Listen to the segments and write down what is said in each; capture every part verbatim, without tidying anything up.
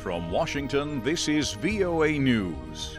From Washington, this is V O A News.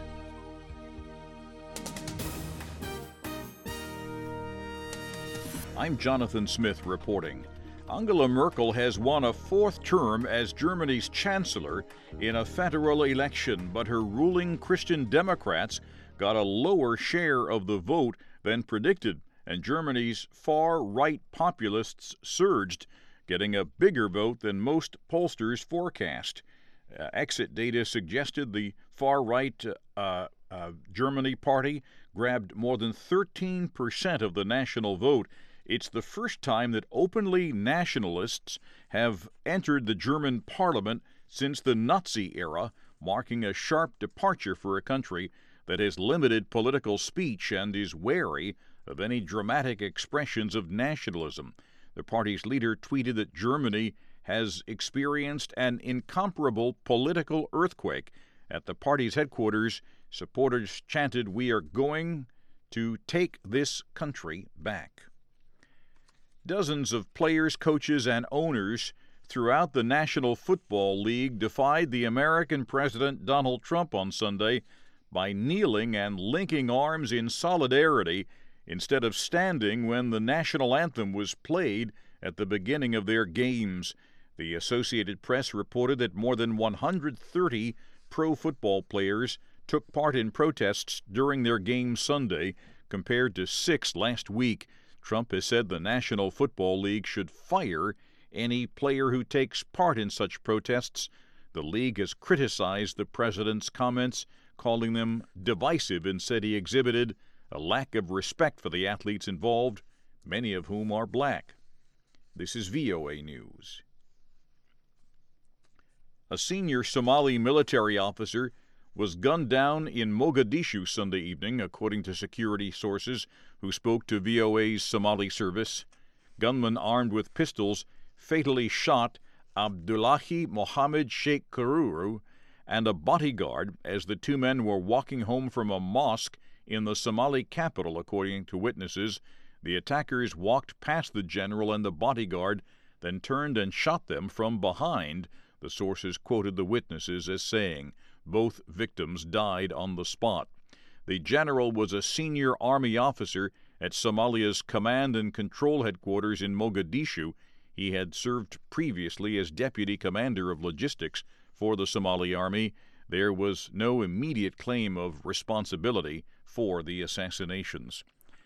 I'm Jonathan Smith reporting. Angela Merkel has won a fourth term as Germany's chancellor in a federal election, but her ruling Christian Democrats got a lower share of the vote than predicted, and Germany's far-right populists surged, getting a bigger vote than most pollsters forecast. Uh, exit data suggested the far-right uh, uh, Germany party grabbed more than thirteen percent of the national vote. It's the first time that openly nationalists have entered the German parliament since the Nazi era, marking a sharp departure for a country that has limited political speech and is wary of any dramatic expressions of nationalism. The party's leader tweeted that Germany has experienced an incomparable political earthquake. At the party's headquarters, supporters chanted, "We are going to take this country back." Dozens of players, coaches, and owners throughout the National Football League defied the American President Donald Trump on Sunday by kneeling and linking arms in solidarity instead of standing when the national anthem was played at the beginning of their games. The Associated Press reported that more than one hundred thirty pro football players took part in protests during their game Sunday, compared to six last week. Trump has said the National Football League should fire any player who takes part in such protests. The league has criticized the president's comments, calling them divisive, and said he exhibited a lack of respect for the athletes involved, many of whom are black. This is V O A News. A senior Somali military officer was gunned down in Mogadishu Sunday evening, according to security sources who spoke to V O A's Somali service. Gunmen armed with pistols fatally shot Abdullahi Mohammed Sheikh Karuru and a bodyguard as the two men were walking home from a mosque in the Somali capital, according to witnesses. The attackers walked past the general and the bodyguard, then turned and shot them from behind. The sources quoted the witnesses as saying both victims died on the spot. The general was a senior army officer at Somalia's Command and Control Headquarters in Mogadishu. He had served previously as deputy commander of logistics for the Somali army. There was no immediate claim of responsibility for the assassinations.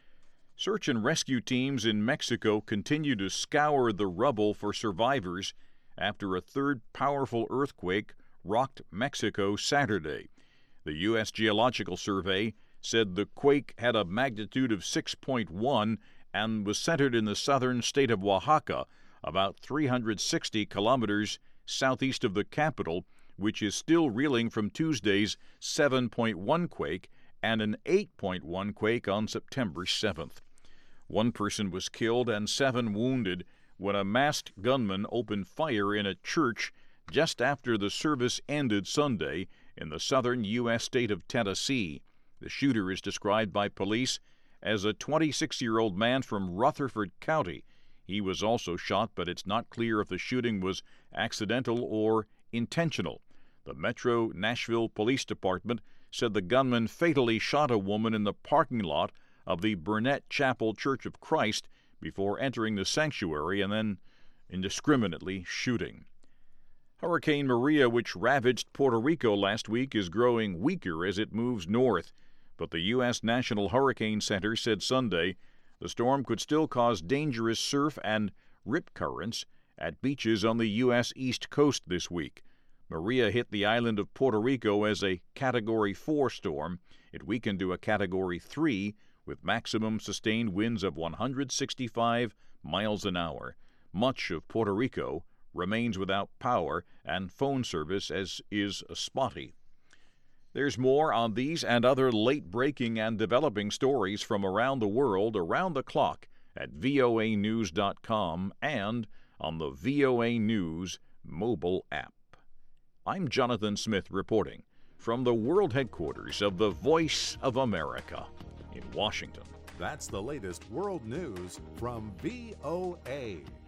Search and rescue teams in Mexico continue to scour the rubble for survivors after a third powerful earthquake rocked Mexico Saturday. The U S Geological Survey said the quake had a magnitude of six point one and was centered in the southern state of Oaxaca, about three hundred sixty kilometers southeast of the capital, which is still reeling from Tuesday's seven point one quake and an eight point one quake on September seventh. One person was killed and seven wounded when a masked gunman opened fire in a church just after the service ended Sunday in the southern U S state of Tennessee. The shooter is described by police as a twenty-six-year-old man from Rutherford County. He was also shot, but it's not clear if the shooting was accidental or intentional. The Metro Nashville Police Department said the gunman fatally shot a woman in the parking lot of the Burnett Chapel Church of Christ before entering the sanctuary and then indiscriminately shooting. Hurricane Maria, which ravaged Puerto Rico last week, is growing weaker as it moves north, but the U S National Hurricane Center said Sunday the storm could still cause dangerous surf and rip currents at beaches on the U S East Coast this week. Maria hit the island of Puerto Rico as a Category four storm. It weakened to a Category three with maximum sustained winds of one hundred sixty-five miles an hour. Much of Puerto Rico remains without power and phone service, as is spotty. There's more on these and other late-breaking and developing stories from around the world around the clock at V O A news dot com and on the V O A News mobile app. I'm Jonathan Smith reporting from the world headquarters of the Voice of America in Washington. That's the latest world news from V O A.